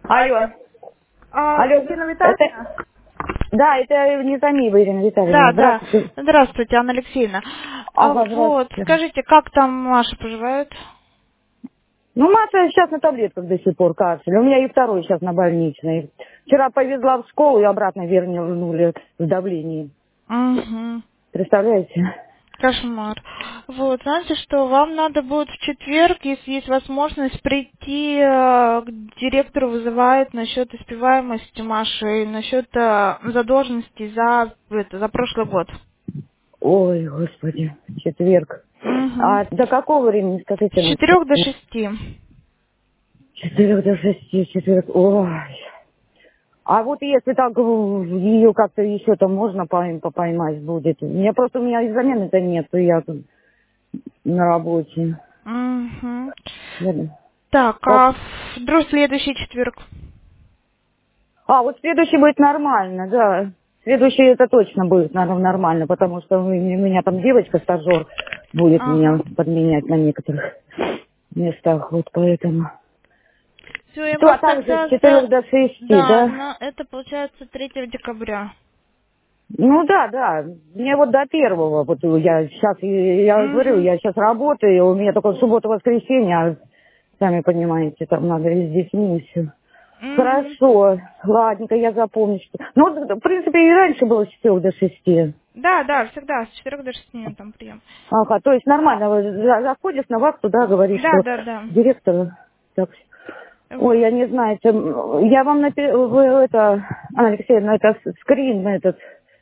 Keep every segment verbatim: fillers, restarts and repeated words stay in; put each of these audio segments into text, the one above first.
Алло. А, Алло. Ирина Это... Витальевна? Да, это Незамиева Ирина Витальевна. Да, да. Здравствуйте. Здравствуйте, Анна Алексеевна. А, Ага, вот, здравствуйте. скажите, как там Маша поживает? Ну, Маша сейчас на таблетках до сих пор кашель. У меня и второй сейчас на больничной. Вчера повезла в школу и обратно вернули в давлении. Угу. Представляете? Кошмар. Вот, знаете что, вам надо будет в четверг, если есть возможность, прийти э, к директору, вызывает насчет успеваемости Маши, насчет э, задолженности за, это, за прошлый год. Ой, господи, четверг. Угу. А до какого времени, скажите С нам? четырех до шести. Четырех до шести, четверг. Ой. А вот если так ее как-то еще там можно пойм- попоймать будет. У меня просто, у меня и замены-то нет, и я тут на работе. Угу. Ладно. Так, Как? а в друг следующий четверг? А, вот следующий будет нормально, да. Следующий это точно будет нар- нормально, потому что у меня у меня там девочка-стажер будет меня Ага. подменять на некоторых местах, вот поэтому. Все, я Все, а вас также с тогда четырех за... до шести, Да, да? на... это получается третьего декабря. Ну да, да. Мне вот до первого, вот я сейчас, я говорю, Угу. я сейчас работаю, у меня только суббота-воскресенье, а сами понимаете, там надо и с детьми и все. Угу. Хорошо, ладненько, я запомню, что... Ну, в принципе, и раньше было с четырех до шести. Да, да, всегда с четырех до шести там прием. Ага, то есть нормально, вот за- заходишь на вахту, да, говоришь, Да, что да, да. директор... Так, ой, Вот. я не знаю, это, м, я вам напи... вы это, Анна Алексеевна, это с- скрин этот...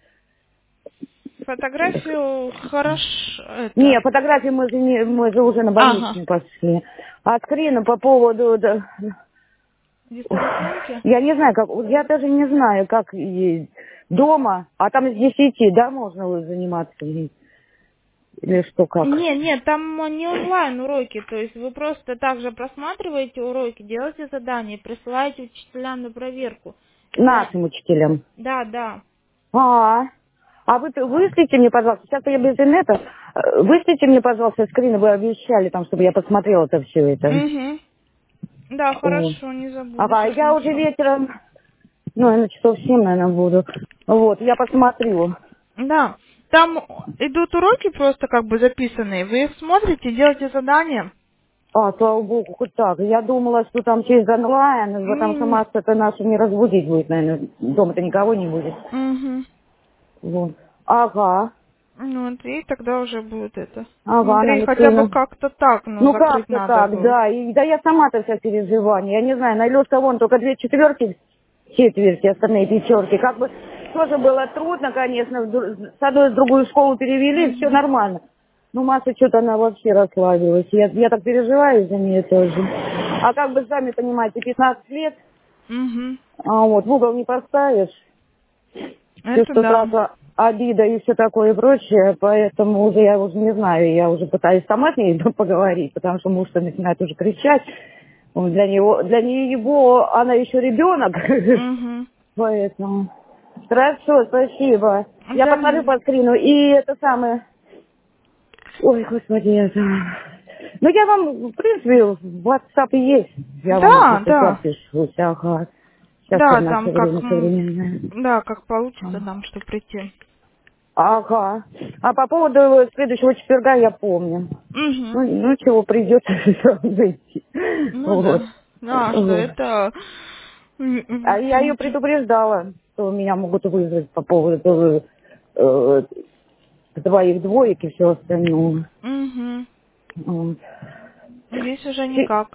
Фотографию хорошо Не, это. фотографии мы же, не, мы же уже на Ага. больничный пошли. А скрин по поводу... да, ой, Дистанционки? я не знаю, как... Я даже не знаю, как и дома, а там с десяти, да, можно вот заниматься или, или что, как? Не, нет, там не онлайн уроки, то есть вы просто также просматриваете уроки, делаете задания, присылаете учителям на проверку. Это, Нашим учителям. да, да. А, а вы вышлите мне, пожалуйста, сейчас я без интернета, э, вышлите мне, пожалуйста, скрины, вы обещали там, чтобы я посмотрела это все это. Угу. Да, О. хорошо, не забуду, Ага, я уже посмотрю. вечером, ну, наверное, часов семь, наверное, буду. Вот, я посмотрю. Да, там идут уроки просто как бы записанные, вы их смотрите, делаете задания. А, слава богу, хоть так. Я думала, что там через онлайн, потому что Не-не. масса-то нашу не разбудить будет, наверное. Дома-то никого не будет. Угу. Вот. Ага, Ну, вот, и тогда уже будет это. ага, Анна Смотри, хотя бы Алексеевна. как-то так, ну, Ну закрыть как-то надо так, было. да. И, да я сама-то вся переживания. Я не знаю, на Лёшка вон только две четверки, четверти, остальные пятерки. Как бы тоже было трудно, конечно. в ду- С одной в другую школу перевели, все Угу. нормально. Ну, Маша что-то она вообще расслабилась. Я, я так переживаю за нее тоже. А как бы, сами понимаете, пятнадцать лет, Угу. а вот в угол не поставишь. Все, Это что да. сразу обида и все такое и прочее, поэтому уже я уже не знаю, я уже пытаюсь сама с ней поговорить, потому что муж-то начинает уже кричать. Он для него, для него она еще ребенок, Угу. поэтому. Хорошо, спасибо. Я Да, посмотрю не по за- скрину, и это самое... Ой, господи, это... Ну, я вам, в принципе, в WhatsApp есть. Я вам, Да, если что, да. отпишусь. Ага. Сейчас в Да, наше там как, время м, современное. да, как получится там, что прийти. Ага. А по поводу следующего четверга я помню. Угу. Ну, ну чего, придется выйти. Ну Вот. да. Да, что Вот. это... м, А м, я ее Извините. предупреждала, что меня могут вызвать по поводу э, двоих двоек и все остальное. Угу. Вот. Здесь уже Чи- никак.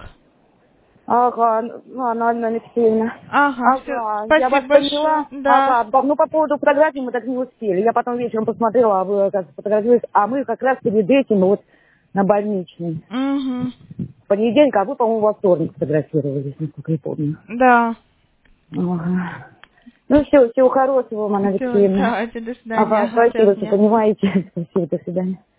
Ага, ну, Анна Анна Алексеевна. Ага, все. Ага, я вас Спасибо большое. поняла. Да. Ага, да, ну по поводу фотографий мы так не успели. Я потом вечером посмотрела, а вы как фотографировались, а мы как раз перед этим вот на больничный. Угу. Понедельник, а вы, по-моему, во вторник фотографировались, насколько я помню. Да. Ага. Ну все, всего хорошего, Анна Все, Алексеевна. давайте, до свидания. Ага, Хорошего спасибо, что дня. понимаете. Спасибо, до свидания.